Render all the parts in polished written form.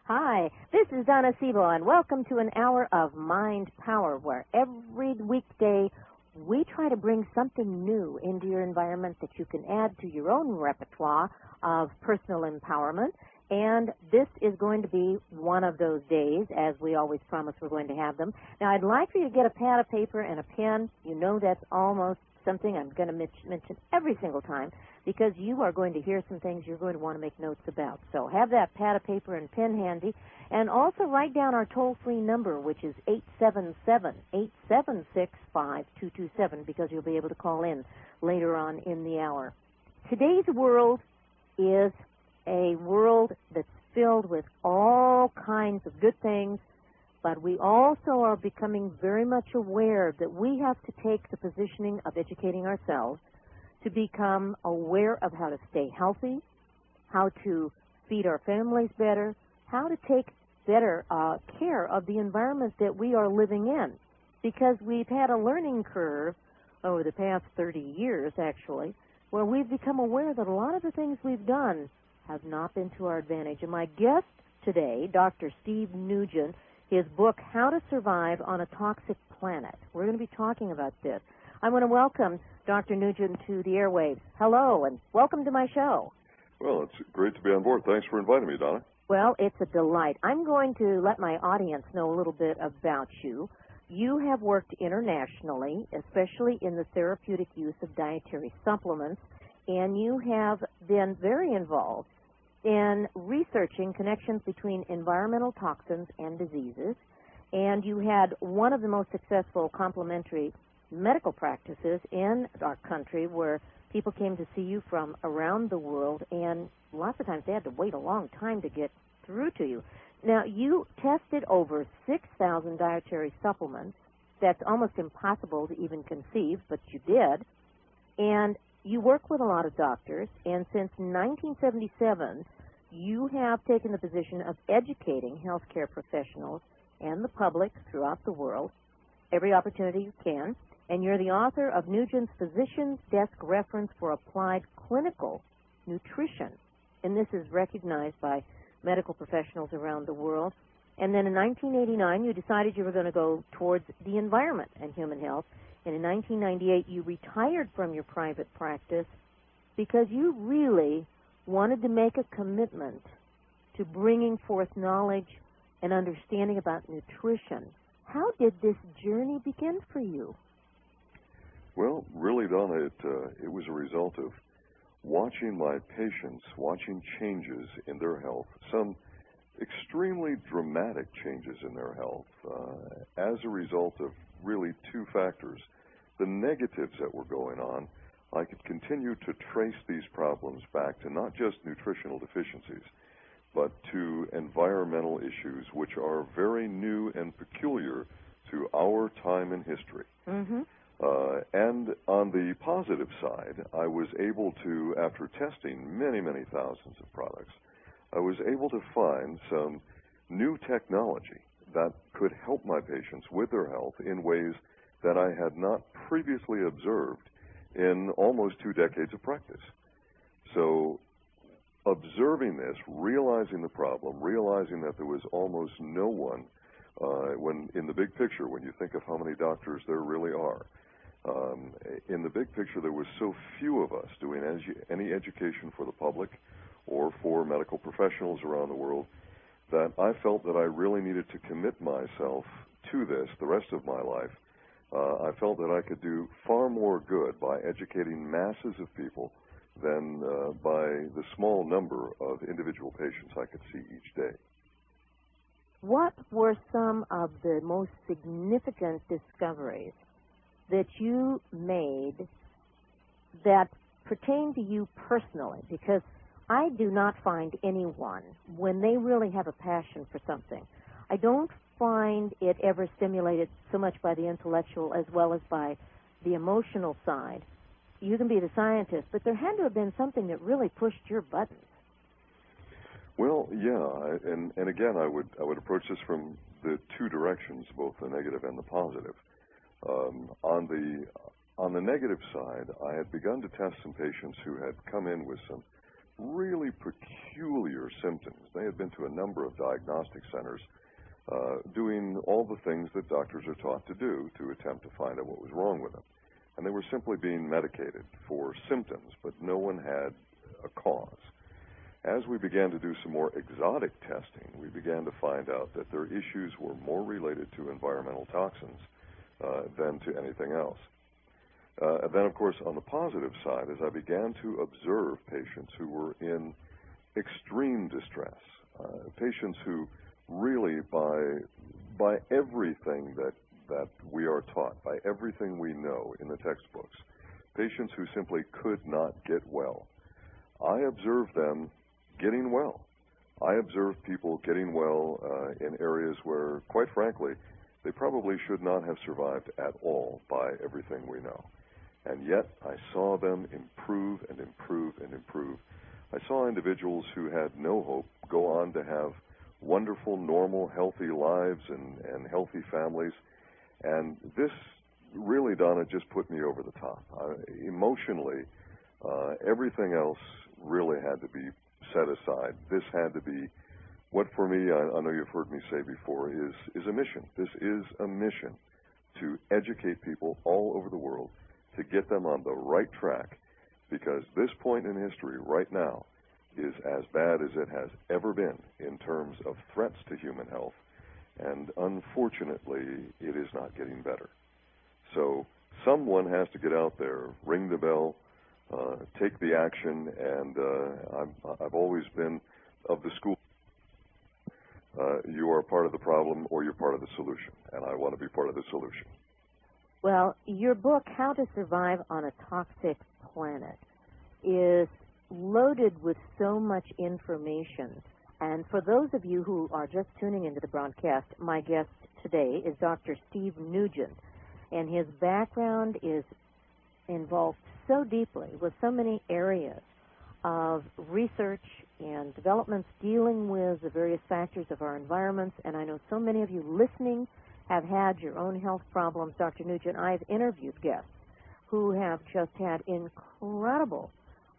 Hi, this is Donna Sebo, and welcome to an hour of Mind Power, where every weekday we try to bring something new into your environment that you can add to your own repertoire of personal empowerment. And this is going to be one of those days, as we always promise we're going to have them. Now, I'd like for you to get a pad of paper and a pen. You know that's almost something I'm going to mention every single time, because you are going to hear some things you're going to want to make notes about. So have that pad of paper and pen handy, and also write down our toll-free number, which is 877-876-5227, because you'll be able to call in later on in the hour. Today's world is a world that's filled with all kinds of good things, but we also are becoming very much aware that we have to take the positioning of educating ourselves to become aware of how to stay healthy, how to feed our families better, how to take better care of the environment that we are living in. Because we've had a learning curve over the past 30 years, actually, where we've become aware that a lot of the things we've done have not been to our advantage. And my guest today, Dr. Steve Nugent, his book, How to Survive on a Toxic Planet. We're going to be talking about this. I want to welcome Dr. Nugent to the airwaves. Hello, and welcome to my show. Well, it's great to be on board. Thanks for inviting me, Donna. Well, it's a delight. I'm going to let my audience know a little bit about you. You have worked internationally, especially in the therapeutic use of dietary supplements, and you have been very involved in researching connections between environmental toxins and diseases, and you had one of the most successful complementary medical practices in our country where people came to see you from around the world, and lots of times they had to wait a long time to get through to you. Now, you tested over 6,000 dietary supplements. That's almost impossible to even conceive, but you did. And you work with a lot of doctors, and since 1977, you have taken the position of educating healthcare professionals and the public throughout the world every opportunity you can. And you're the author of Nugent's Physician's Desk Reference for Applied Clinical Nutrition. And this is recognized by medical professionals around the world. And then in 1989, you decided you were going to go towards the environment and human health. And in 1998, you retired from your private practice because you really wanted to make a commitment to bringing forth knowledge and understanding about nutrition. How did this journey begin for you? Well, really, Donna, it was a result of watching my patients, watching changes in their health, some extremely dramatic changes in their health, as a result of really two factors. The negatives that were going on, I could continue to trace these problems back to not just nutritional deficiencies, but to environmental issues which are very new and peculiar to our time in history. Mm-hmm. And on the positive side, I was able to, after testing many, many thousands of products, I was able to find some new technology that could help my patients with their health in ways that I had not previously observed in almost 2 decades of practice. So observing this, realizing the problem, realizing that there was almost no one, when in the big picture, when you think of how many doctors there really are, in the big picture there was so few of us doing any education for the public or for medical professionals around the world that I felt that I really needed to commit myself to this the rest of my life. I felt that I could do far more good by educating masses of people than by the small number of individual patients I could see each day. What were some of the most significant discoveries that you made that pertain to you personally? Because I do not find anyone, when they really have a passion for something, I don't find it ever stimulated so much by the intellectual as well as by the emotional side. You can be the scientist, but there had to have been something that really pushed your buttons. Well, yeah, and again, I would approach this from the two directions, both the negative and the positive. On the negative side, I had begun to test some patients who had come in with some really peculiar symptoms. They had been to a number of diagnostic centers doing all the things that doctors are taught to do to attempt to find out what was wrong with them. And they were simply being medicated for symptoms, but no one had a cause. As we began to do some more exotic testing, we began to find out that their issues were more related to environmental toxins than to anything else. Then, of course, on the positive side, as I began to observe patients who were in extreme distress, patients who really, by everything that we are taught, by everything we know in the textbooks, patients who simply could not get well, I observed them getting well. I observed people getting well in areas where, quite frankly, they probably should not have survived at all by everything we know. And yet I saw them improve and improve and improve. I saw individuals who had no hope go on to have wonderful, normal, healthy lives and healthy families. And this really, Donna, just put me over the top. Emotionally, everything else really had to be set aside. This had to be what, for me, I know you've heard me say before, is a mission. This is a mission to educate people all over the world, to get them on the right track, because this point in history right now is as bad as it has ever been in terms of threats to human health, and unfortunately, it is not getting better. So someone has to get out there, ring the bell, take the action, and I've always been of the school, you are part of the problem or you're part of the solution, and I want to be part of the solution. Well, your book, How to Survive on a Toxic Planet, is loaded with so much information. And for those of you who are just tuning into the broadcast, my guest today is Dr. Steve Nugent, and his background is involved so deeply with so many areas of research and developments dealing with the various factors of our environments. And I know so many of you listening have had your own health problems. Dr. Nugent, I've interviewed guests who have just had incredible,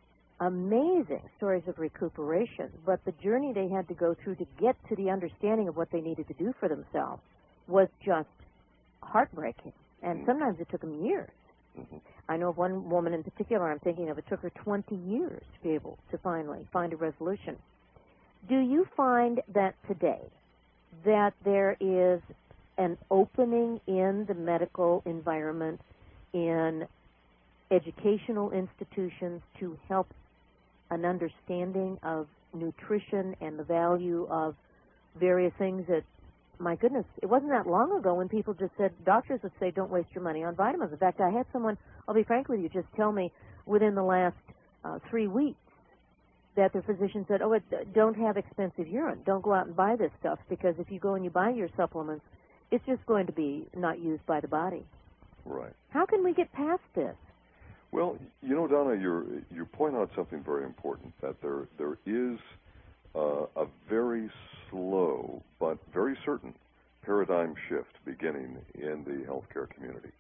amazing stories of recuperation, but the journey they had to go through to get to the understanding of what they needed to do for themselves was just heartbreaking. And sometimes it took them years. Mm-hmm. I know of one woman in particular I'm thinking of, it took her 20 years to be able to finally find a resolution. Do you find that today that there is an opening in the medical environment, in educational institutions, to help an understanding of nutrition and the value of various things that, my goodness, it wasn't that long ago when people just said, doctors would say, don't waste your money on vitamins. In fact, I had someone, I'll be frank with you, just tell me within the last 3 weeks that the physician said, don't have expensive urine. Don't go out and buy this stuff, because if you go and you buy your supplements, it's just going to be not used by the body. Right. How can we get past this? Well, you know, Donna, you point out something very important, that there is a very slow but very certain paradigm shift beginning in the healthcare community.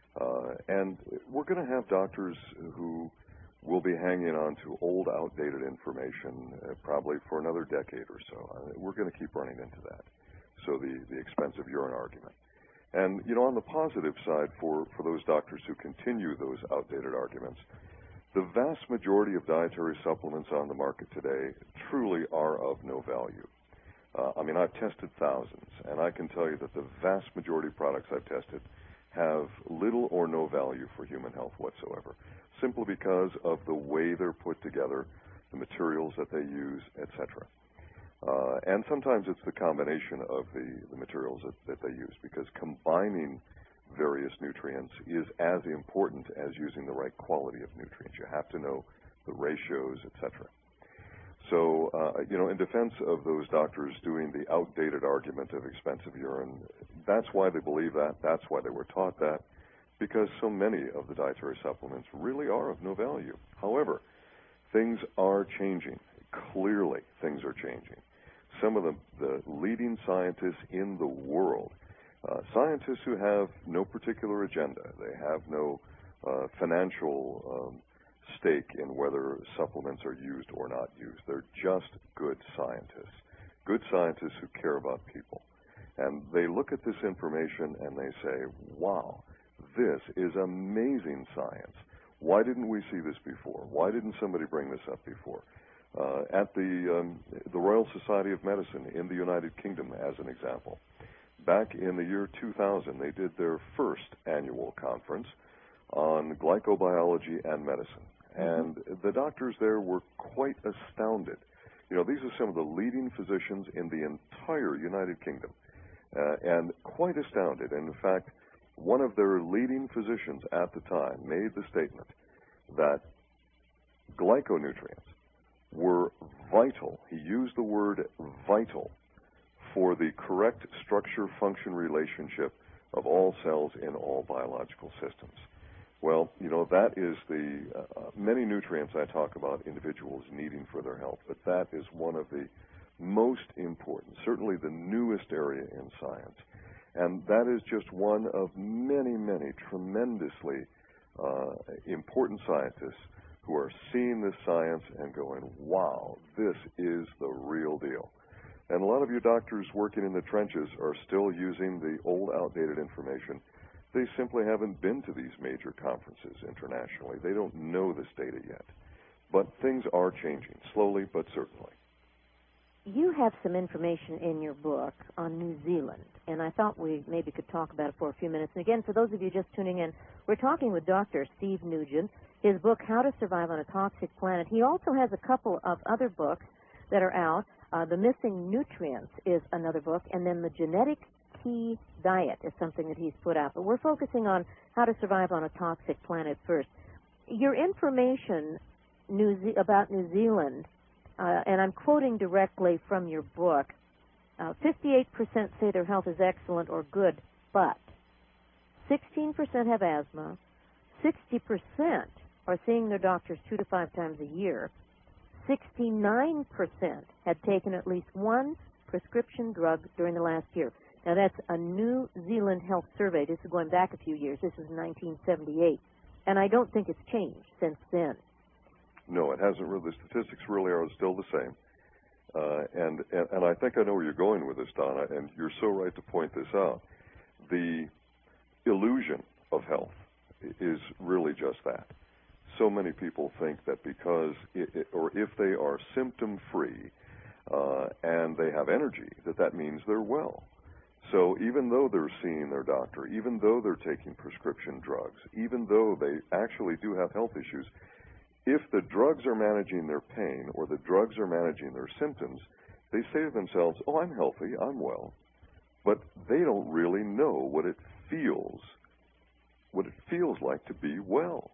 And we're going to have doctors who will be hanging on to old, outdated information probably for another decade or so. We're going to keep running into that. So the expensive urine argument. And, you know, on the positive side, for those doctors who continue those outdated arguments, the vast majority of dietary supplements on the market today truly are of no value. I mean, I've tested thousands, and I can tell you that the vast majority of products I've tested have little or no value for human health whatsoever, simply because of the way they're put together, the materials that they use, etc. And sometimes it's the combination of the materials that they use, because combining various nutrients is as important as using the right quality of nutrients. You have to know the ratios, etc. So, you know, in defense of those doctors doing the outdated argument of expensive urine, that's why they believe that, that's why they were taught that, because so many of the dietary supplements really are of no value. However, things are changing. Clearly, things are changing. Some of the leading scientists in the world, scientists who have no particular agenda, they have no financial stake in whether supplements are used or not used. They're just good scientists who care about people. And they look at this information and they say, wow, this is amazing science. Why didn't we see this before? Why didn't somebody bring this up before? At the Royal Society of Medicine in the United Kingdom, as an example, back in the year 2000, they did their first annual conference on glycobiology and medicine. And the doctors there were quite astounded. You know, these are some of the leading physicians in the entire United Kingdom, and quite astounded. And in fact, one of their leading physicians at the time made the statement that glyconutrients were vital. He used the word vital for the correct structure-function relationship of all cells in all biological systems. Well, you know, that is the many nutrients I talk about individuals needing for their health, but that is one of the most important, certainly the newest area in science. And that is just one of many, many tremendously important scientists who are seeing this science and going, wow, this is the real deal. And a lot of you doctors working in the trenches are still using the old, outdated information. They simply haven't been to these major conferences internationally. They don't know this data yet. But things are changing, slowly but certainly. You have some information in your book on New Zealand, and I thought we maybe could talk about it for a few minutes. And again, for those of you just tuning in, we're talking with Dr. Steve Nugent. His book, How to Survive on a Toxic Planet. He also has a couple of other books that are out. The Missing Nutrients is another book, and then the Genetic Key Diet is something that he's put out. But we're focusing on how to survive on a toxic planet first. Your information about New Zealand, and I'm quoting directly from your book, 58% say their health is excellent or good, but 16% have asthma, 60% are seeing their doctors 2 to 5 times a year, 69% had taken at least one prescription drug during the last year. Now, that's a New Zealand health survey. This is going back a few years. This is 1978. And I don't think it's changed since then. No, it hasn't really. The statistics really are still the same. And I think I know where you're going with this, Donna, and you're so right to point this out. The illusion of health is really just that. So many people think that because, or if they are symptom-free and they have energy, that means they're well. So even though they're seeing their doctor, even though they're taking prescription drugs, even though they actually do have health issues, if the drugs are managing their pain or the drugs are managing their symptoms, they say to themselves, oh, I'm healthy, I'm well. But they don't really know what it feels like to be well.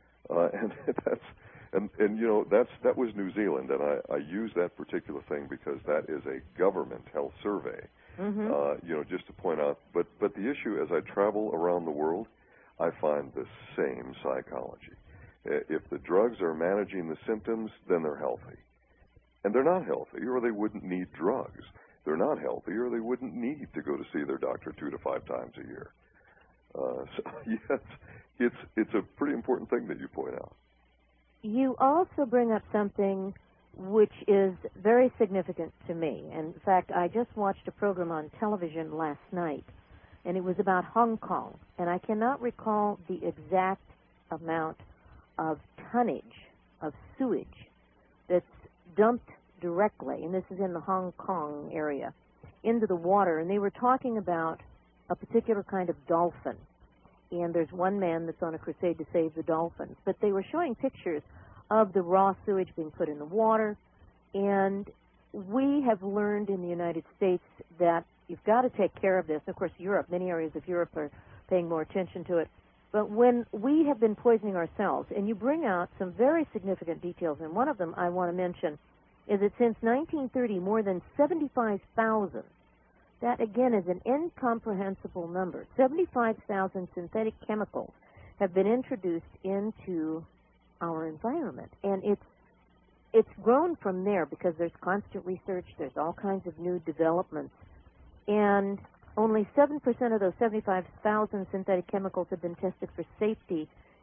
And you know, that was New Zealand, and I use that particular thing because that is a government health survey. You know, just to point out. But the issue, as I travel around the world, I find the same psychology. If the drugs are managing the symptoms, then they're healthy. And they're not healthy, or they wouldn't need drugs. They're not healthy, or they wouldn't need to go to see their doctor 2 to 5 times a year. So, yes, it's a pretty important thing that you point out. You also bring up something which is very significant to me. In fact, I just watched a program on television last night, and it was about Hong Kong. And I cannot recall the exact amount of tonnage of sewage that's dumped directly, and this is in the Hong Kong area, into the water. And they were talking about a particular kind of dolphin. And there's one man that's on a crusade to save the dolphins. But they were showing pictures of the raw sewage being put in the water. And we have learned in the United States that you've got to take care of this. Of course, Europe, many areas of Europe are paying more attention to it. But when we have been poisoning ourselves, and you bring out some very significant details, and one of them I want to mention is that since 1930, more than 75,000, that again is an incomprehensible number, 75,000 synthetic chemicals have been introduced into our environment. And it's grown from there because there's constant research, there's all kinds of new developments, and only 7% of those 75,000 synthetic chemicals have been tested for safety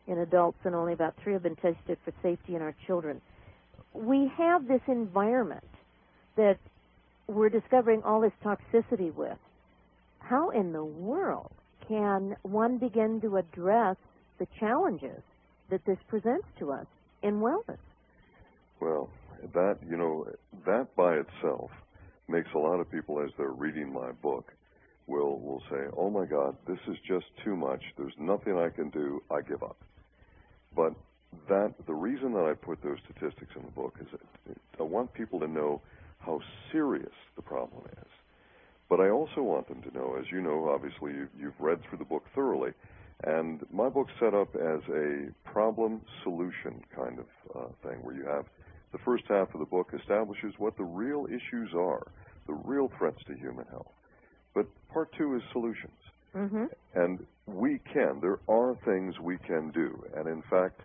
in adults, and only about 3 have been tested for safety in our children. We have this environment that we're discovering all this toxicity with. How in the world can one begin to address the challenges that this presents to us in wellness? Well, that by itself makes a lot of people, as they're reading my book, will say, oh my God, this is just too much. There's nothing I can do. I give up. But the reason that I put those statistics in the book is that I want people to know how serious the problem is. But I also want them to know, as you know, obviously you've read through the book thoroughly, and my book's set up as a problem-solution kind of thing, where you have the first half of the book establishes what the real issues are, the real threats to human health. But part 2 is solutions. Mm-hmm. And there are things we can do. And in fact,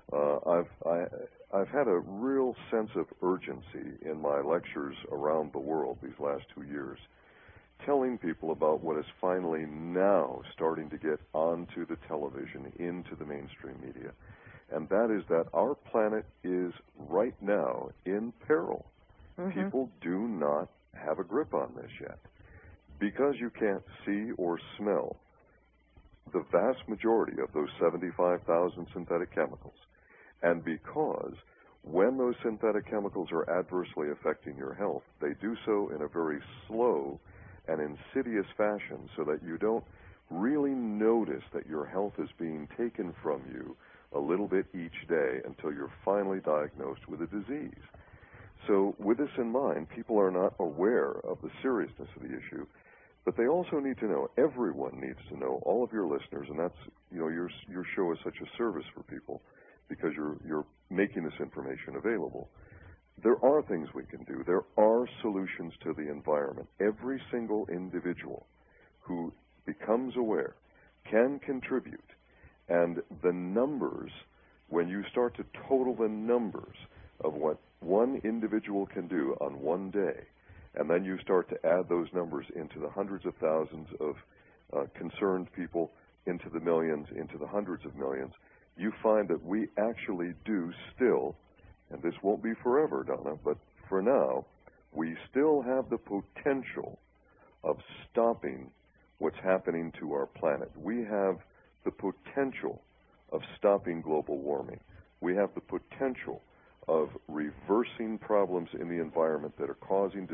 I've had a real sense of urgency in my lectures around the world these last 2 years, telling people about what is finally now starting to get onto the television, into the mainstream media. And that is that our planet is right now in peril. Mm-hmm. People do not have a grip on this yet. Because you can't see or smell the vast majority of those 75,000 synthetic chemicals, and because when those synthetic chemicals are adversely affecting your health, they do so in a very slow and insidious fashion so that you don't really notice that your health is being taken from you a little bit each day until you're finally diagnosed with a disease. So with this in mind, people are not aware of the seriousness of the issue, but they also need to know, everyone needs to know, all of your listeners, and that's, your show is such a service for people because you're making this information available. There are things we can do. There are solutions to the environment. Every single individual who becomes aware can contribute. And the numbers, when you start to total the numbers of what one individual can do on one day, and then you start to add those numbers into the hundreds of thousands of concerned people, into the millions, into the hundreds of millions, you find that we actually do still, and this won't be forever, Donna, but for now, we still have the potential of stopping what's happening to our planet. We have the potential of stopping global warming. We have the potential of reversing problems in the environment that are causing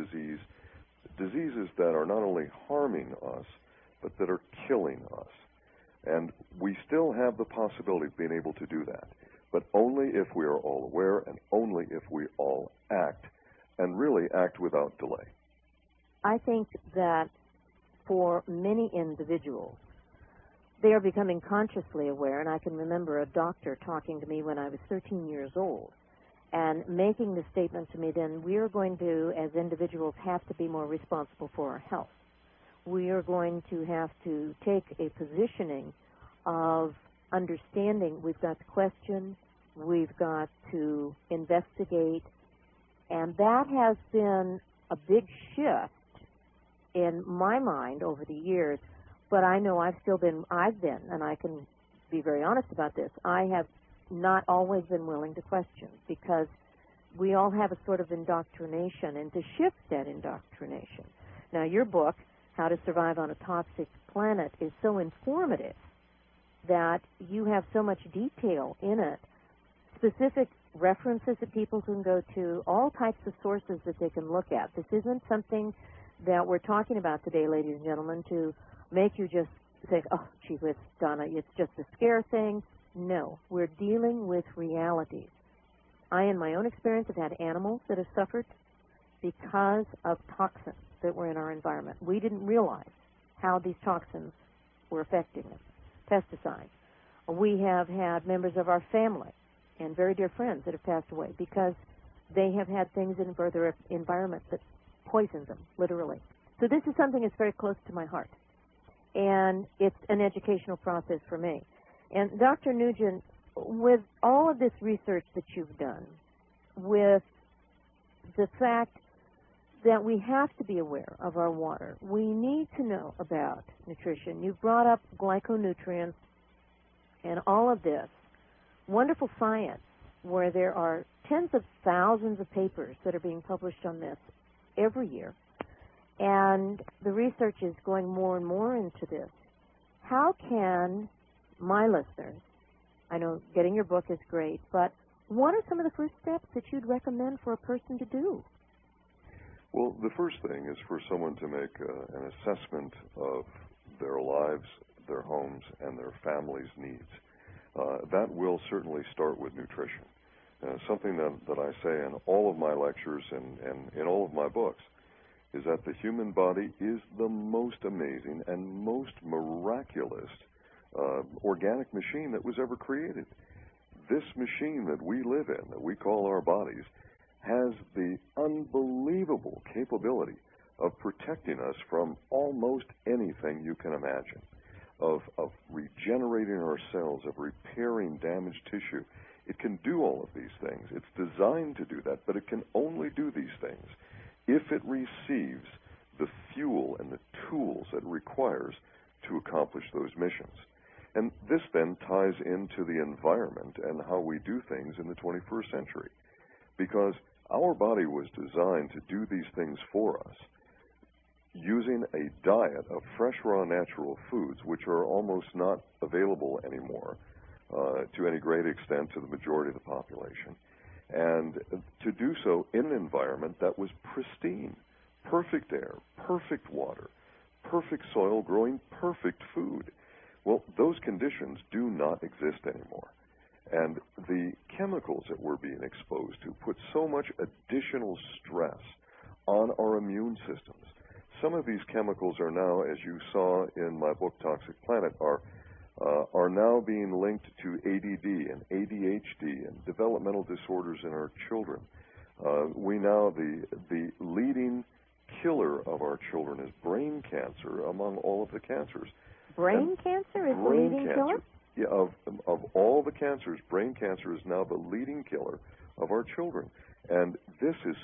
diseases that are not only harming us, but that are killing us. And we still have the possibility of being able to do that, but only if we are all aware and only if we all act, and really act without delay. I think that for many individuals, they are becoming consciously aware, and I can remember a doctor talking to me when I was 13 years old and making the statement to me then, we are going to, as individuals, have to be more responsible for our health. We are going to have to take a positioning of understanding we've got to question, we've got to investigate, and that has been a big shift in my mind over the years. But I know I've been, and I can be very honest about this, I have not always been willing to question, because we all have a sort of indoctrination, and to shift that indoctrination. Now, your book, How to Survive on a Toxic Planet, is so informative that you have so much detail in it, specific references that people can go to, all types of sources that they can look at. This isn't something that we're talking about today, ladies and gentlemen, to make you just say, oh, gee whiz, Donna, it's just a scare thing. No, we're dealing with realities. I, in my own experience, have had animals that have suffered because of toxins that were in our environment. We didn't realize how these toxins were affecting them. Pesticides. We have had members of our family and very dear friends that have passed away because they have had things in their environment that poisoned them, literally. So this is something that's very close to my heart. And it's an educational process for me. And Dr. Nugent, with all of this research that you've done, with the fact that we have to be aware of our water, we need to know about nutrition. You've brought up glyconutrients and all of this. wonderful science where there are tens of thousands of papers that are being published on this every year, and the research is going more and more into this. How can my listeners, I know getting your book is great, but what are some of the first steps that you'd recommend for a person to do? Well, the first thing is for someone to make an assessment of their lives, their homes, and their family's needs. That will certainly start with nutrition. Something that I say in all of my lectures and in all of my books is that the human body is the most amazing and most miraculous organic machine that was ever created. This machine that we live in, that we call our bodies, has the unbelievable capability of protecting us from almost anything you can imagine, of regenerating our cells, of repairing damaged tissue. It can do all of these things. It's designed to do that, but it can only do these things if it receives the fuel and the tools it requires to accomplish those missions. And this then ties into the environment and how we do things in the 21st century, because our body was designed to do these things for us using a diet of fresh, raw, natural foods, which are almost not available anymore to any great extent to the majority of the population, and to do so in an environment that was pristine, perfect air, perfect water, perfect soil, growing perfect food. Well, those conditions do not exist anymore. And the chemicals that we're being exposed to put so much additional stress on our immune systems. Some of these chemicals are now, as you saw in my book, Toxic Planet, are now being linked to ADD and ADHD and developmental disorders in our children. We now, the leading killer of our children is brain cancer among all of the cancers. Brain cancer is the leading killer? Yeah, of all the cancers, brain cancer is now the leading killer of our children. And this is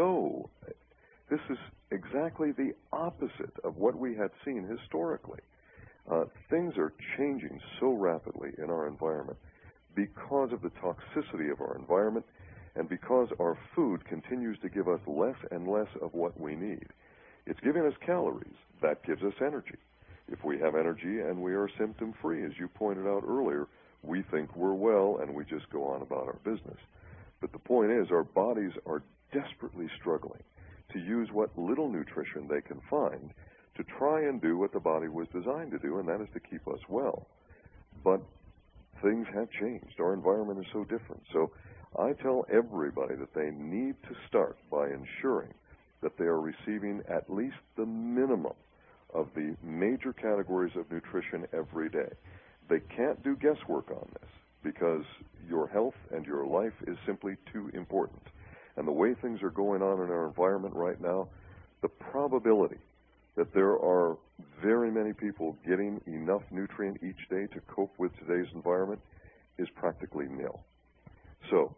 exactly the opposite of what we had seen historically. Things are changing so rapidly in our environment because of the toxicity of our environment and because our food continues to give us less and less of what we need. It's giving us calories. That gives us energy. If we have energy and we are symptom-free, as you pointed out earlier, we think we're well and we just go on about our business. But the point is, our bodies are desperately struggling to use what little nutrition they can find to try and do what the body was designed to do, and that is to keep us well. But things have changed. Our environment is so different. So I tell everybody that they need to start by ensuring that they are receiving at least the minimum of the major categories of nutrition every day. They can't do guesswork on this because your health and your life is simply too important. And the way things are going on in our environment right now, the probability that there are very many people getting enough nutrient each day to cope with today's environment is practically nil. So,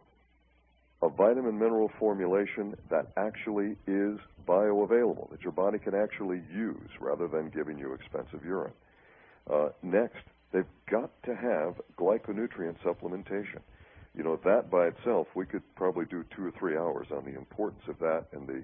a vitamin mineral formulation that actually is bioavailable, that your body can actually use rather than giving you expensive urine. Next, they've got to have glyconutrient supplementation. You know, that by itself, we could probably do 2 or 3 hours on the importance of that and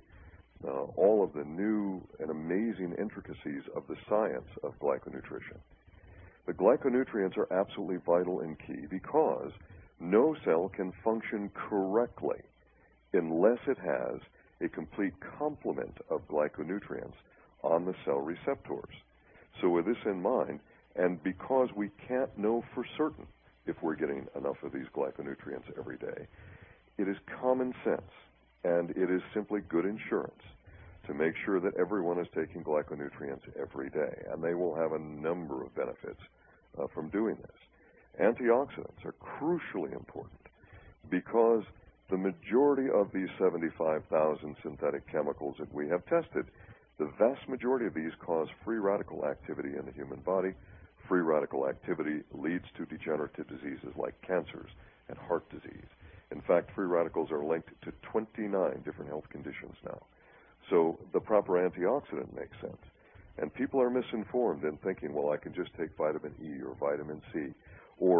all of the new and amazing intricacies of the science of glyconutrition. The glyconutrients are absolutely vital and key because no cell can function correctly unless it has a complete complement of glyconutrients on the cell receptors. So with this in mind, and because we can't know for certain if we're getting enough of these glyconutrients every day, it is common sense and it is simply good insurance to make sure that everyone is taking glyconutrients every day, and they will have a number of benefits from doing this. Antioxidants are crucially important because the majority of these 75,000 synthetic chemicals that we have tested, the vast majority of these cause free radical activity in the human body. Free radical activity leads to degenerative diseases like cancers and heart disease. In fact, free radicals are linked to 29 different health conditions now. So the proper antioxidant makes sense. And people are misinformed in thinking, well, I can just take vitamin E or vitamin C or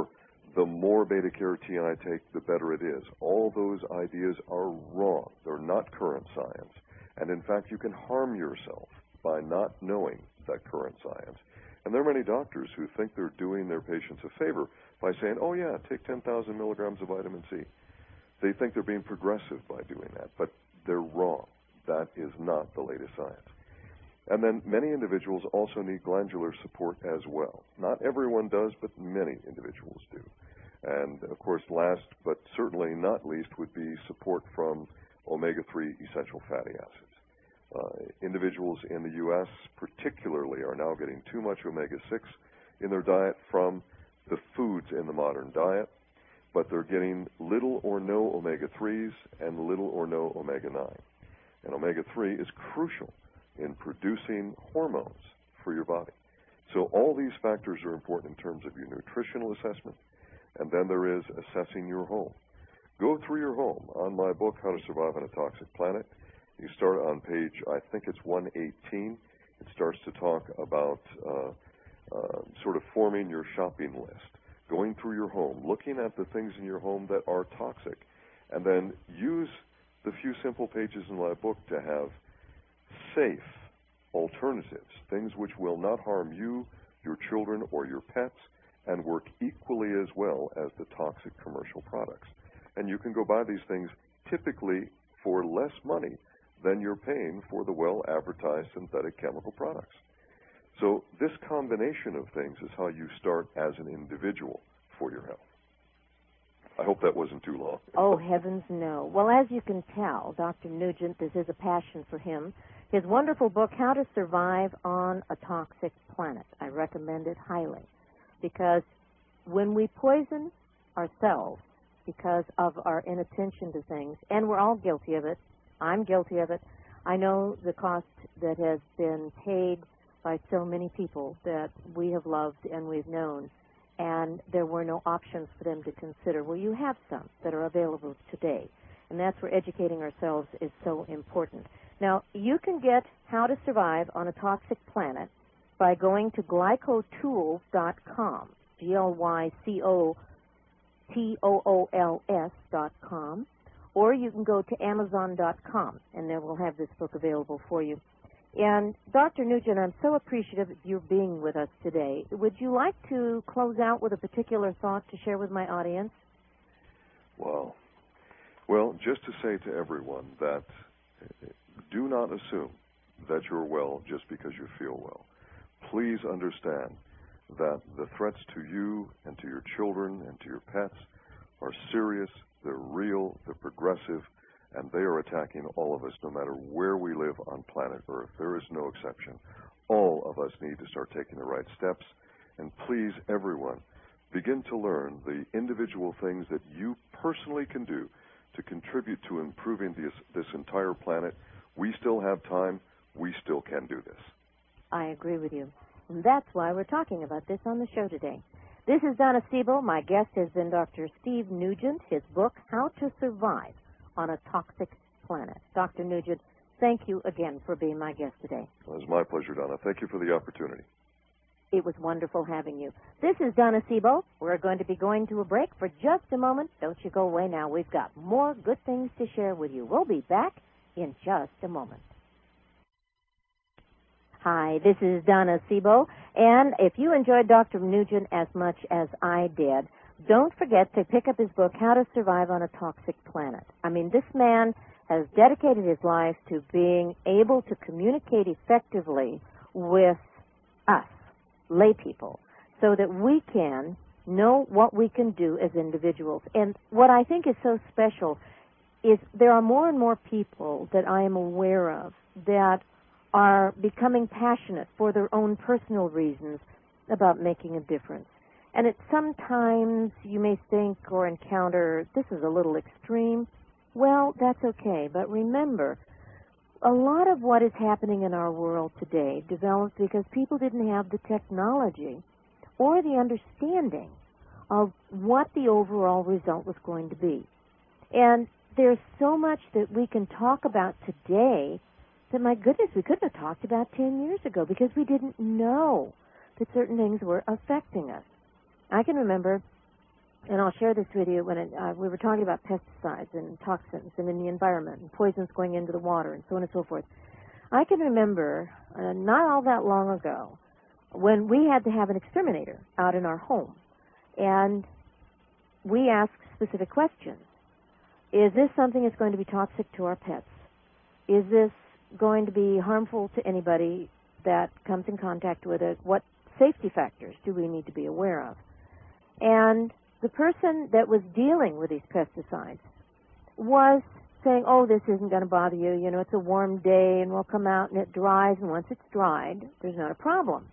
the more beta-carotene I take, the better it is. All those ideas are wrong. They're not current science. And in fact, you can harm yourself by not knowing that current science. And there are many doctors who think they're doing their patients a favor by saying, oh yeah, take 10,000 milligrams of vitamin C. They think they're being progressive by doing that, but they're wrong. That is not the latest science. And then many individuals also need glandular support as well. Not everyone does, but many individuals do. And of course, last but certainly not least would be support from omega-3 essential fatty acids. Individuals in the U.S. particularly are now getting too much omega-6 in their diet from the foods in the modern diet, but they're getting little or no omega-3s and little or no omega-9. And omega-3 is crucial in producing hormones for your body. So all these factors are important in terms of your nutritional assessment, and then there is assessing your home. Go through your home. On my book, How to Survive on a Toxic Planet, you start on page, I think it's 118. It starts to talk about sort of forming your shopping list, going through your home, looking at the things in your home that are toxic, and then use the few simple pages in my book to have safe alternatives, things which will not harm you, your children, or your pets, and work equally as well as the toxic commercial products. And you can go buy these things typically for less money than you're paying for the well-advertised synthetic chemical products. So this combination of things is how you start as an individual for your health. I hope that wasn't too long. Oh, heavens no. Well, as you can tell, Dr. Nugent, this is a passion for him. His wonderful book, How to Survive on a Toxic Planet. I recommend it highly, because when we poison ourselves because of our inattention to things, and we're all guilty of it, I'm guilty of it, I know the cost that has been paid by so many people that we have loved and we've known, and there were no options for them to consider. Well, you have some that are available today, and that's where educating ourselves is so important. Now, you can get How to Survive on a Toxic Planet by going to glycotools.com, glycotools.com, or you can go to amazon.com, and there we'll have this book available for you. And Dr. Nugent, I'm so appreciative of you being with us today. Would you like to close out with a particular thought to share with my audience? Wow. Well, just to say to everyone that do not assume that you're well just because you feel well. Please understand that the threats to you and to your children and to your pets are serious, they're real, they're progressive, and they are attacking all of us no matter where we live on planet Earth. There is no exception. All of us need to start taking the right steps. And please, everyone, begin to learn the individual things that you personally can do to contribute to improving this entire planet. We still have time. We still can do this. I agree with you. And that's why we're talking about this on the show today. This is Donna Siebel. My guest has been Dr. Steve Nugent. His book, How to Survive on a Toxic Planet. Dr. Nugent, thank you again for being my guest today. It was my pleasure, Donna. Thank you for the opportunity. It was wonderful having you. This is Donna Siebel. We're going to be going to a break for just a moment. Don't you go away now. We've got more good things to share with you. We'll be back in just a moment. Hi, this is Donna Siebel, and if you enjoyed Dr. Nugent as much as I did, don't forget to pick up his book, How to Survive on a Toxic Planet. I mean, this man has dedicated his life to being able to communicate effectively with us, lay people, so that we can know what we can do as individuals. And what I think is so special is there are more and more people that I am aware of that are becoming passionate for their own personal reasons about making a difference. And sometimes you may think or encounter, this is a little extreme. Well, that's okay. But remember, a lot of what is happening in our world today developed because people didn't have the technology or the understanding of what the overall result was going to be. And there's so much that we can talk about today that, my goodness, we couldn't have talked about 10 years ago because we didn't know that certain things were affecting us. I can remember and I'll share this with you, when we were talking about pesticides and toxins and in the environment and poisons going into the water and so on and so forth. I can remember not all that long ago when we had to have an exterminator out in our home, and we asked specific questions. Is this something that's going to be toxic to our pets? Is this going to be harmful to anybody that comes in contact with it? What safety factors do we need to be aware of? And the person that was dealing with these pesticides was saying, oh, this isn't going to bother you. You know, it's a warm day and we'll come out and it dries, and once it's dried, there's not a problem.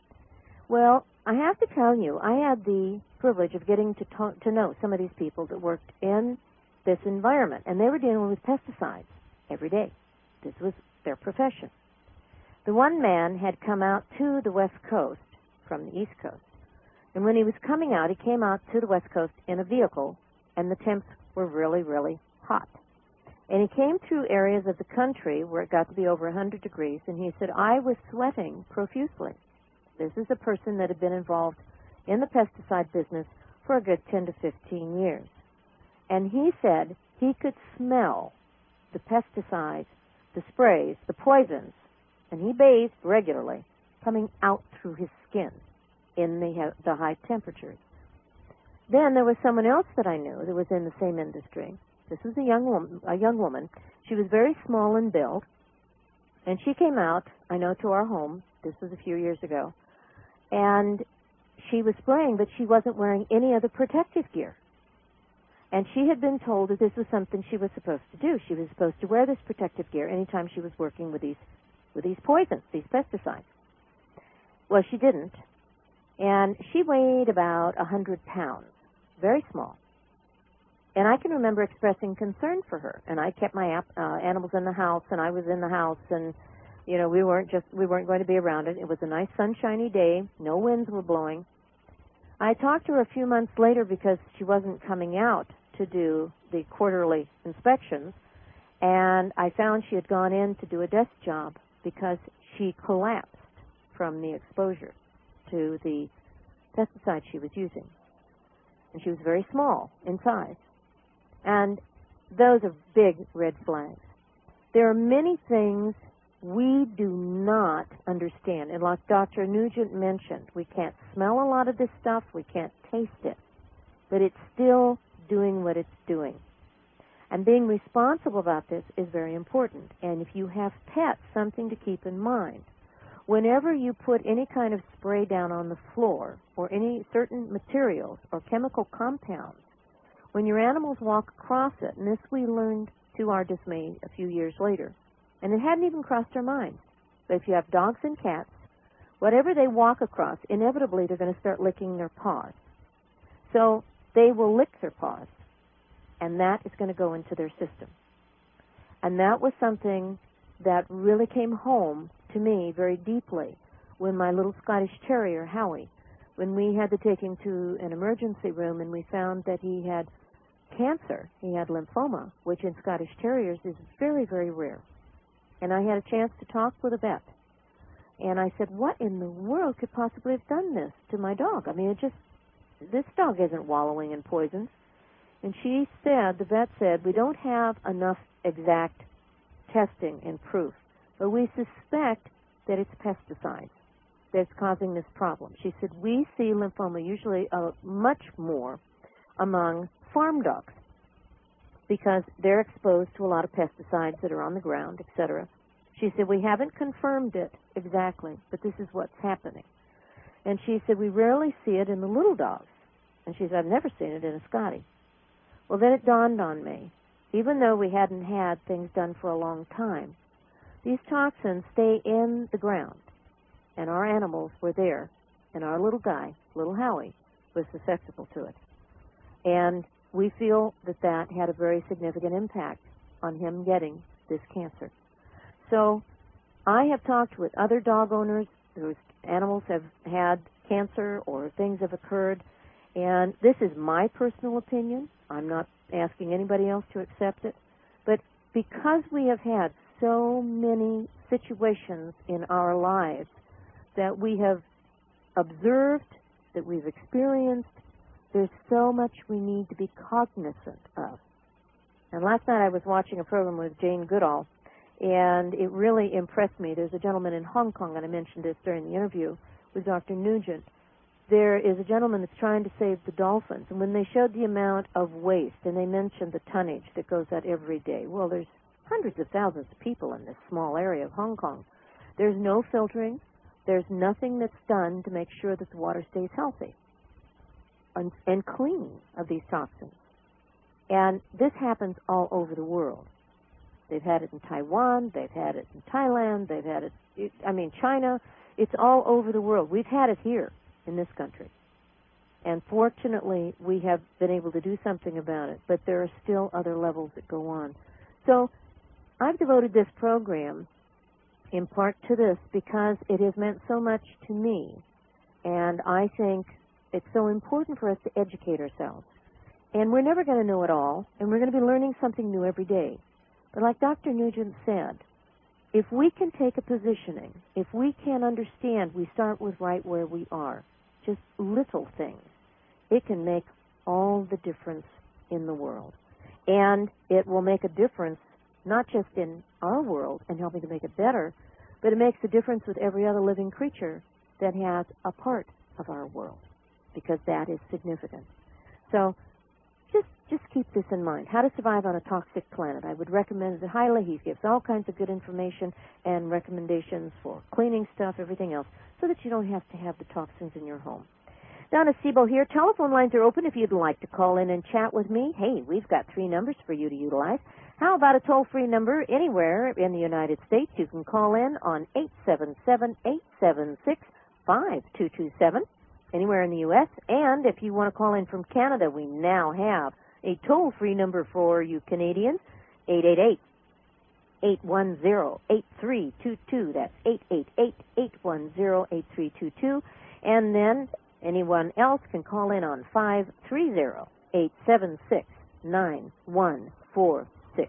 Well, I have to tell you, I had the privilege of getting to know some of these people that worked in this environment, and they were dealing with pesticides every day. This was their profession. The one man had come out to the West Coast from the East Coast, and when he was coming out, he came out to the West Coast in a vehicle, and the temps were really, really hot. And he came through areas of the country where it got to be over 100 degrees, and he said, I was sweating profusely. This is a person that had been involved in the pesticide business for a good 10 to 15 years. And he said he could smell the pesticides, the sprays, the poisons, and he bathed regularly, coming out through his skin in the high temperatures. Then there was someone else that I knew that was in the same industry. This was a young woman. She was very small in build, and she came out, I know, to our home. This was a few years ago. And she was spraying, but she wasn't wearing any other protective gear. And she had been told that this was something she was supposed to do. She was supposed to wear this protective gear anytime she was working with these poisons, these pesticides. Well, she didn't. And she weighed about 100 pounds, very small. And I can remember expressing concern for her. And I kept my animals in the house, and I was in the house, and you know, we weren't going to be around it. It was a nice sunshiny day. No winds were blowing. I talked to her a few months later because she wasn't coming out to do the quarterly inspections, and I found she had gone in to do a desk job because she collapsed from the exposure to the pesticide she was using. And she was very small in size. And those are big red flags. There are many things we do not understand. And like Dr. Nugent mentioned, we can't smell a lot of this stuff, we can't taste it, but it's still doing what it's doing. And being responsible about this is very important. And if you have pets, something to keep in mind. Whenever you put any kind of spray down on the floor or any certain materials or chemical compounds, when your animals walk across it, and this we learned to our dismay a few years later, and it hadn't even crossed our minds, but if you have dogs and cats, whatever they walk across, inevitably they're going to start licking their paws. So they will lick their paws, and that is going to go into their system. And that was something that really came home to me very deeply when my little Scottish Terrier, Howie, when we had to take him to an emergency room and we found that he had cancer, he had lymphoma, which in Scottish Terriers is very, very rare. And I had a chance to talk with a vet. And I said, what in the world could possibly have done this to my dog? I mean, this dog isn't wallowing in poisons. And she said, the vet said, we don't have enough exact testing and proof, but we suspect that it's pesticides that's causing this problem. She said, we see lymphoma usually much more among farm dogs because they're exposed to a lot of pesticides that are on the ground, etc. She said, we haven't confirmed it exactly, but this is what's happening. And she said, we rarely see it in the little dogs. And she said, I've never seen it in a Scottie. Well, then it dawned on me, even though we hadn't had things done for a long time, these toxins stay in the ground, and our animals were there, and our little guy, little Howie, was susceptible to it. And we feel that that had a very significant impact on him getting this cancer. So I have talked with other dog owners whose animals have had cancer or things have occurred, and this is my personal opinion. I'm not asking anybody else to accept it. But because we have had so many situations in our lives that we have observed, that we've experienced, There's so much we need to be cognizant of. And last night I was watching a program with Jane Goodall, and it really impressed me. There's a gentleman in Hong Kong, and I mentioned this during the interview with Dr. Nugent. There is a gentleman that's trying to save the dolphins, and when they showed the amount of waste, and they mentioned the tonnage that goes out every day, well, there's hundreds of thousands of people in this small area of Hong Kong. There's no filtering. There's nothing that's done to make sure that the water stays healthy and clean of these toxins. And this happens all over the world. They've had it in Taiwan. They've had it in Thailand. They've had it, China. It's all over the world. We've had it here in this country. And fortunately, we have been able to do something about it. But there are still other levels that go on. So I've devoted this program in part to this because it has meant so much to me. And I think it's so important for us to educate ourselves. And we're never going to know it all, and we're going to be learning something new every day. But like Dr. Nugent said, if we can take a positioning, if we can understand we start with right where we are, just little things, it can make all the difference in the world. And it will make a difference not just in our world and helping to make it better, but it makes a difference with every other living creature that has a part of our world, because that is significant. So just keep this in mind. How to survive on a toxic planet. I would recommend it highly. He gives all kinds of good information and recommendations for cleaning stuff, everything else, so that you don't have to have the toxins in your home. Donna Sebo here. Telephone lines are open if you'd like to call in and chat with me. Hey, we've got 3 numbers for you to utilize. How about a toll-free number anywhere in the United States? You can call in on 877-876-5227, anywhere in the U.S. And if you want to call in from Canada, we now have a toll-free number for you Canadians, 888-810-8322. That's 888-810-8322. And then anyone else can call in on 530-876-9146.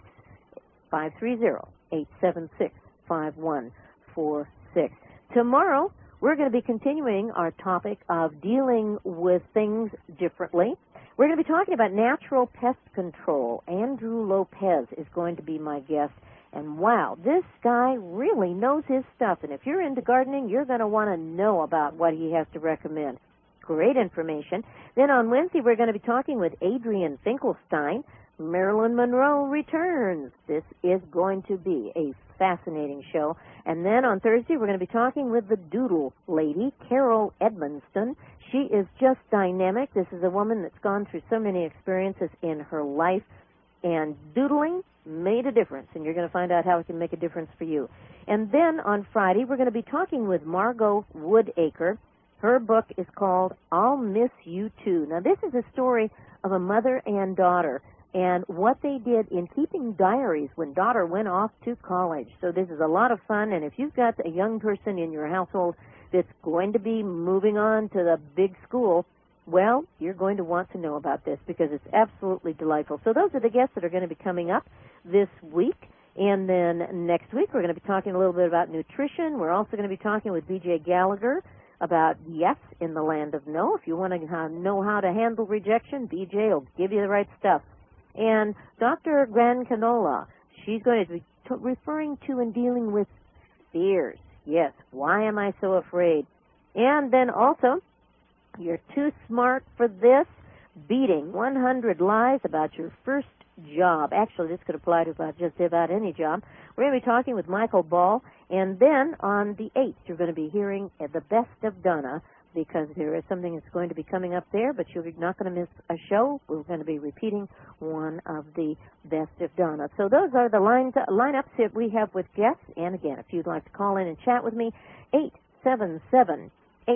530-876-5146. Tomorrow, we're going to be continuing our topic of dealing with things differently. We're going to be talking about natural pest control. Andrew Lopez is going to be my guest. And wow, this guy really knows his stuff. And if you're into gardening, you're going to want to know about what he has to recommend. Great information. Then on Wednesday, we're going to be talking with Adrian Finkelstein. Marilyn Monroe returns. This is going to be a fascinating show. And then on Thursday, we're going to be talking with the Doodle Lady, Carol Edmonston. She is just dynamic. This is a woman that's gone through so many experiences in her life, and doodling made a difference, and you're going to find out how it can make a difference for you. And then on Friday, we're going to be talking with Margot Woodacre. Her book is called I'll Miss You Too. Now, this is a story of a mother and daughter and what they did in keeping diaries when daughter went off to college. So this is a lot of fun, and if you've got a young person in your household that's going to be moving on to the big school, well, you're going to want to know about this because it's absolutely delightful. So those are the guests that are going to be coming up this week. And then next week, we're going to be talking a little bit about nutrition. We're also going to be talking with B.J. Gallagher about yes in the land of no. If you want to know how to handle rejection, B.J. will give you the right stuff. And Dr. Gran Canola, she's going to be referring to and dealing with fears. Yes, why am I so afraid? And then also, you're too smart for this, beating 100 lies about your first job. Actually, this could apply to just about any job. We're going to be talking with Michael Ball. And then on the 8th, you're going to be hearing the best of Donna, because there is something that's going to be coming up there, but you're not going to miss a show. We're going to be repeating one of the best of Donna. So those are the lineups that we have with guests. And again, if you'd like to call in and chat with me, 877-876-5227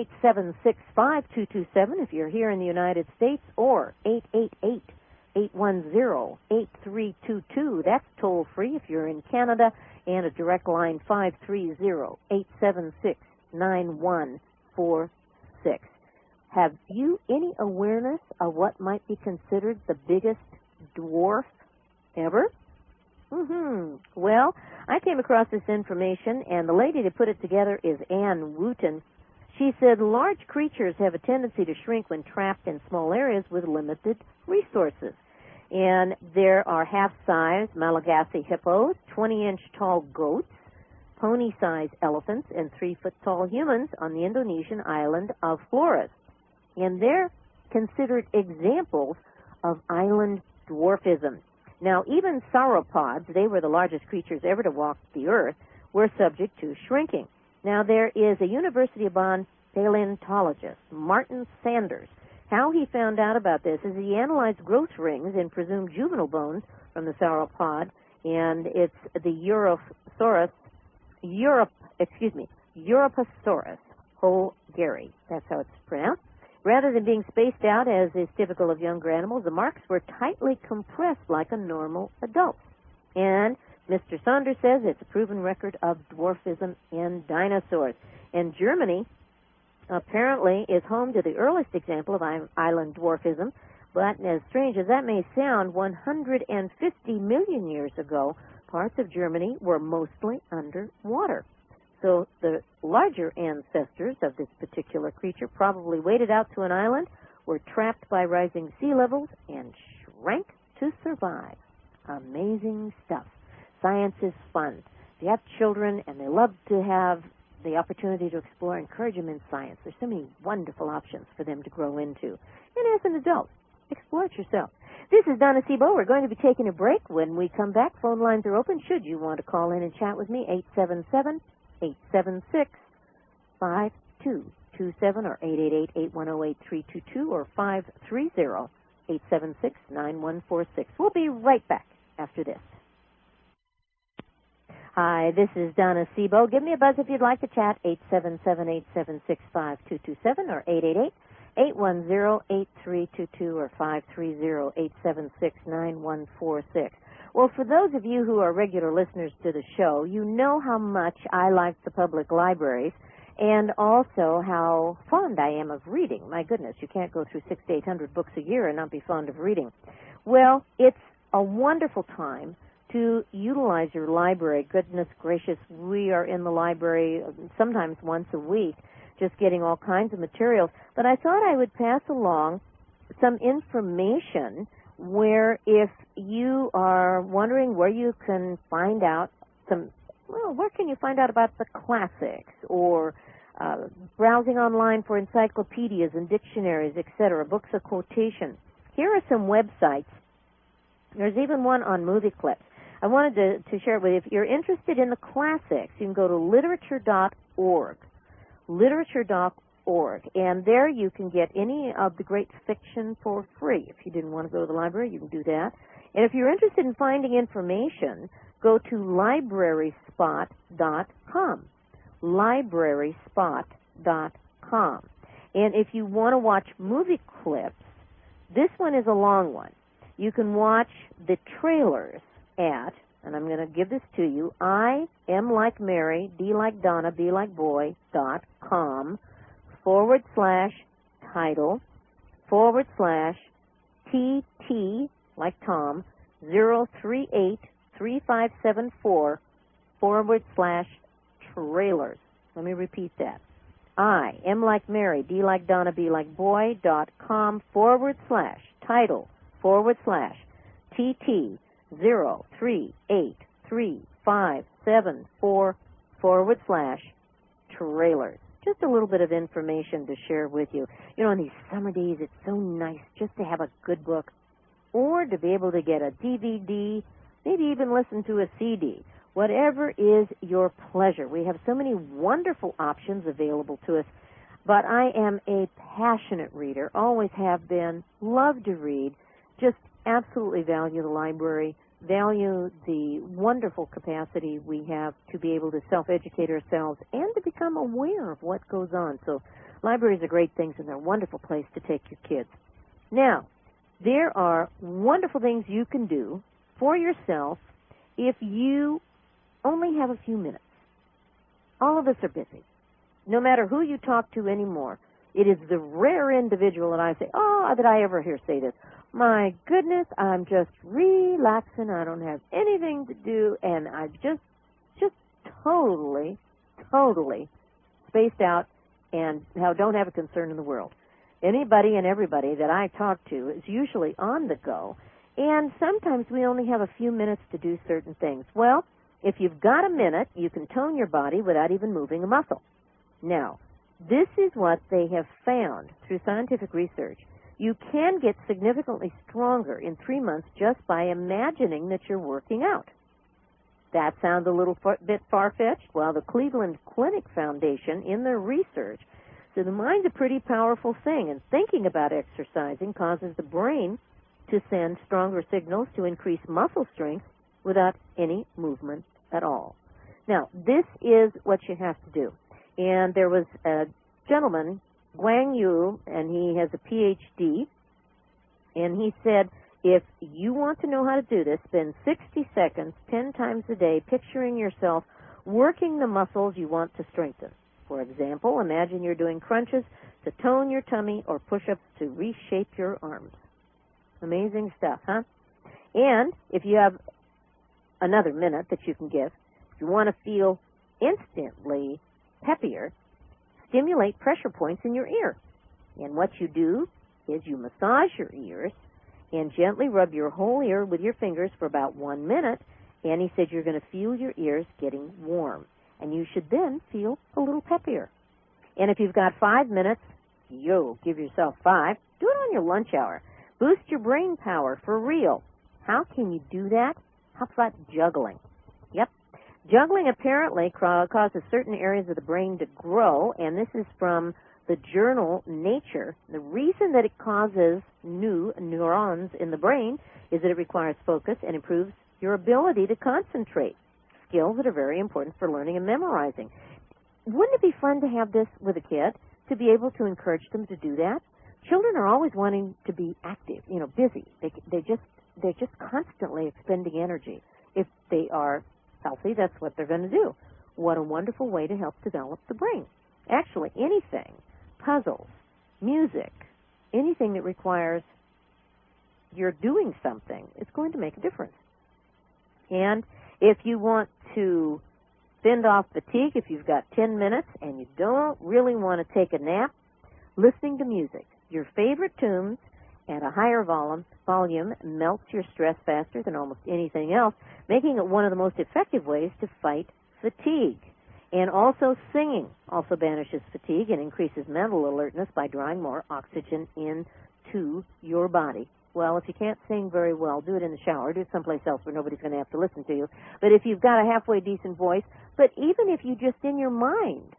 if you're here in the United States, or 888-810-8322. That's toll free if you're in Canada, and a direct line 530-876-9146. Have you any awareness of what might be considered the biggest dwarf ever? Well, I came across this information, and the lady that put it together is Ann Wooten. She said large creatures have a tendency to shrink when trapped in small areas with limited resources. And there are half-size Malagasy hippos, 20-inch tall goats, pony-sized elephants, and 3-foot-tall humans on the Indonesian island of Flores. And they're considered examples of island dwarfism. Now, even sauropods, they were the largest creatures ever to walk the earth, were subject to shrinking. Now, there is a University of Bonn paleontologist, Martin Sanders. How he found out about this is he analyzed growth rings in presumed juvenile bones from the sauropod, and it's the Europasaurus holgeri. That's how it's pronounced. Rather than being spaced out, as is typical of younger animals, the marks were tightly compressed like a normal adult. And Mr. Saunders says it's a proven record of dwarfism in dinosaurs. And Germany apparently is home to the earliest example of island dwarfism, but as strange as that may sound, 150 million years ago, parts of Germany were mostly underwater. So the larger ancestors of this particular creature probably waded out to an island, were trapped by rising sea levels, and shrank to survive. Amazing stuff. Science is fun. If you have children and they love to have the opportunity to explore, encourage them in science. There's so many wonderful options for them to grow into. And as an adult, explore it yourself. This is Donna Sebo. We're going to be taking a break. When we come back, phone lines are open. Should you want to call in and chat with me, 877-876-5227 or 888-810-8322 or 530-876-9146. We'll be right back after this. Hi, this is Donna Sebo. Give me a buzz if you'd like to chat, 877-876-5227 or 888-810-8322 or 530-876-9146. Well, for those of you who are regular listeners to the show, you know how much I like the public libraries and also how fond I am of reading. My goodness, you can't go through 600 to 800 books a year and not be fond of reading. Well, it's a wonderful time to utilize your library. Goodness gracious, we are in the library sometimes once a week, just getting all kinds of materials. But I thought I would pass along some information where if you are wondering where you can find out where can you find out about the classics, or browsing online for encyclopedias and dictionaries, etc., books of quotation. Here are some websites. There's even one on movie clips. I wanted to share it with you. If you're interested in the classics, you can go to literature.org. Literature.org. And there you can get any of the great fiction for free. If you didn't want to go to the library, you can do that. And if you're interested in finding information, go to libraryspot.com. Libraryspot.com. And if you want to watch movie clips, this one is a long one. You can watch the trailers at, and I'm going to give this to you, I am like Mary, D like Donna, B like boy, .com /title /TT like Tom 0383574 /trailers. Let me repeat that. I am like Mary, D like Donna, B like boy, .com /title TT 0383574 /trailers. Just a little bit of information to share with you. You know, on these summer days, it's so nice just to have a good book, or to be able to get a DVD, maybe even listen to a CD. Whatever is your pleasure. We have so many wonderful options available to us, but I am a passionate reader, always have been, love to read, just absolutely value the library, value the wonderful capacity we have to be able to self-educate ourselves and to become aware of what goes on. So libraries are great things, and they're a wonderful place to take your kids. Now, there are wonderful things you can do for yourself if you only have a few minutes. All of us are busy. No matter who you talk to anymore, it is the rare individual that I say, that I ever hear say this. My goodness, I'm just relaxing. I don't have anything to do, and I just totally spaced out and how don't have a concern in the world. Anybody and everybody that I talk to is usually on the go, and sometimes we only have a few minutes to do certain things. Well, if you've got a minute, you can tone your body without even moving a muscle. Now, this is what they have found through scientific research. You can get significantly stronger in 3 months just by imagining that you're working out. That sounds a little bit far-fetched? Well, the Cleveland Clinic Foundation, in their research, said the mind's a pretty powerful thing, and thinking about exercising causes the brain to send stronger signals to increase muscle strength without any movement at all. Now, this is what you have to do. And there was a gentleman, Guang Yu, and he has a PhD, and he said, if you want to know how to do this, spend 60 seconds 10 times a day picturing yourself working the muscles you want to strengthen. For example, imagine you're doing crunches to tone your tummy or push-ups to reshape your arms. Amazing stuff, huh? And if you have another minute that you can give, if you want to feel instantly peppier, stimulate pressure points in your ear. And what you do is you massage your ears and gently rub your whole ear with your fingers for about 1 minute, and he said you're going to feel your ears getting warm. And you should then feel a little peppier. And if you've got 5 minutes, give yourself 5, do it on your lunch hour. Boost your brain power for real. How can you do that? How about juggling? Yep. Juggling apparently causes certain areas of the brain to grow, and this is from the journal Nature. The reason that it causes new neurons in the brain is that it requires focus and improves your ability to concentrate, skills that are very important for learning and memorizing. Wouldn't it be fun to have this with a kid, to be able to encourage them to do that? Children are always wanting to be active, busy. They're just constantly expending energy. If they are healthy, that's what they're going to do. What a wonderful way to help develop the brain. Actually, anything, puzzles, music, anything that requires you're doing something, it's going to make a difference. And if you want to fend off fatigue, if you've got 10 minutes and you don't really want to take a nap, listening to music, your favorite tunes, at a higher volume melts your stress faster than almost anything else, making it one of the most effective ways to fight fatigue. And also singing also banishes fatigue and increases mental alertness by drawing more oxygen into your body. Well, if you can't sing very well, do it in the shower. Do it someplace else where nobody's going to have to listen to you. But if you've got a halfway decent voice, but even if you just in your mind,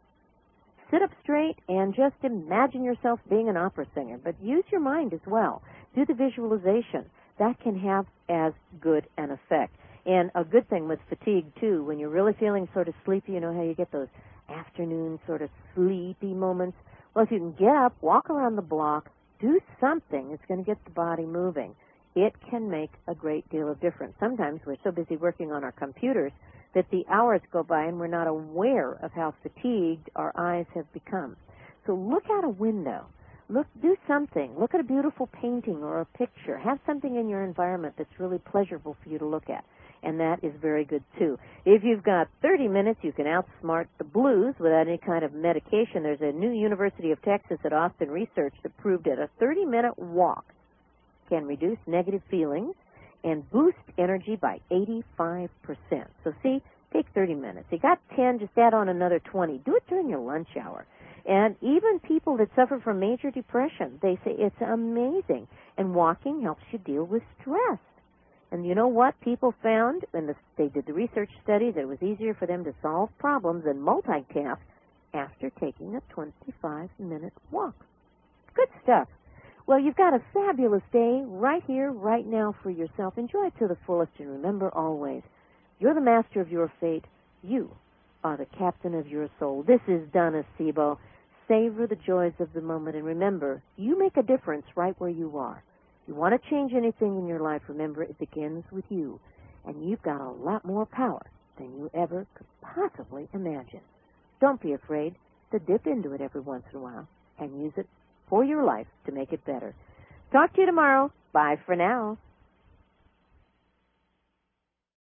sit up straight and just imagine yourself being an opera singer, but use your mind as well. Do the visualization. That can have as good an effect. And a good thing with fatigue, too, when you're really feeling sort of sleepy, you know how you get those afternoon sort of sleepy moments? Well, if you can get up, walk around the block, do something that's going to get the body moving, it can make a great deal of difference. Sometimes we're so busy working on our computers that the hours go by and we're not aware of how fatigued our eyes have become. So look out a window. Do something. Look at a beautiful painting or a picture. Have something in your environment that's really pleasurable for you to look at. And that is very good, too. If you've got 30 minutes, you can outsmart the blues without any kind of medication. There's a new University of Texas at Austin research that proved that a 30-minute walk can reduce negative feelings and boost energy by 85%. So see, take 30 minutes. You got 10, just add on another 20. Do it during your lunch hour. And even people that suffer from major depression, they say it's amazing. And walking helps you deal with stress. And you know what? People found when they did the research study that it was easier for them to solve problems and multitask after taking a 25-minute walk. Good stuff. Well, you've got a fabulous day right here, right now for yourself. Enjoy it to the fullest, and remember always, you're the master of your fate. You are the captain of your soul. This is Donna Sebo. Savor the joys of the moment, and remember, you make a difference right where you are. If you want to change anything in your life, remember it begins with you, and you've got a lot more power than you ever could possibly imagine. Don't be afraid to dip into it every once in a while and use it for your life to make it better. Talk to you tomorrow. Bye for now.